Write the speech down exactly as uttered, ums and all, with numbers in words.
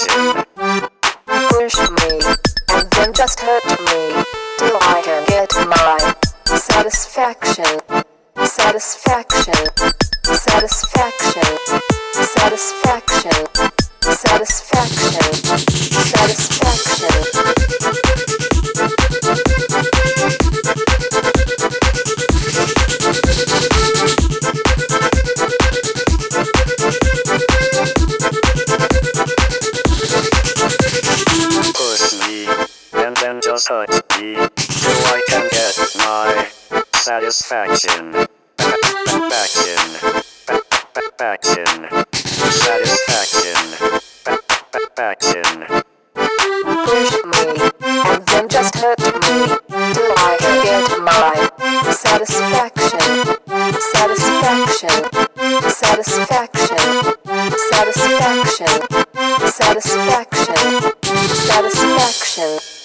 satisfaction. Push me, and then just hurt me, till I can get my satisfaction. Satisfaction. Satisfaction. Satisfaction. Satisfaction. Satisfaction. Push me, and then just hurt me, till I can get my satisfaction. Satisfaction. Satisfaction. Satisfaction. Satisfaction. Push me, and then just hurt me, till I can get my satisfaction. Satisfaction. Satisfaction. Satisfaction. Satisfaction. Satisfaction.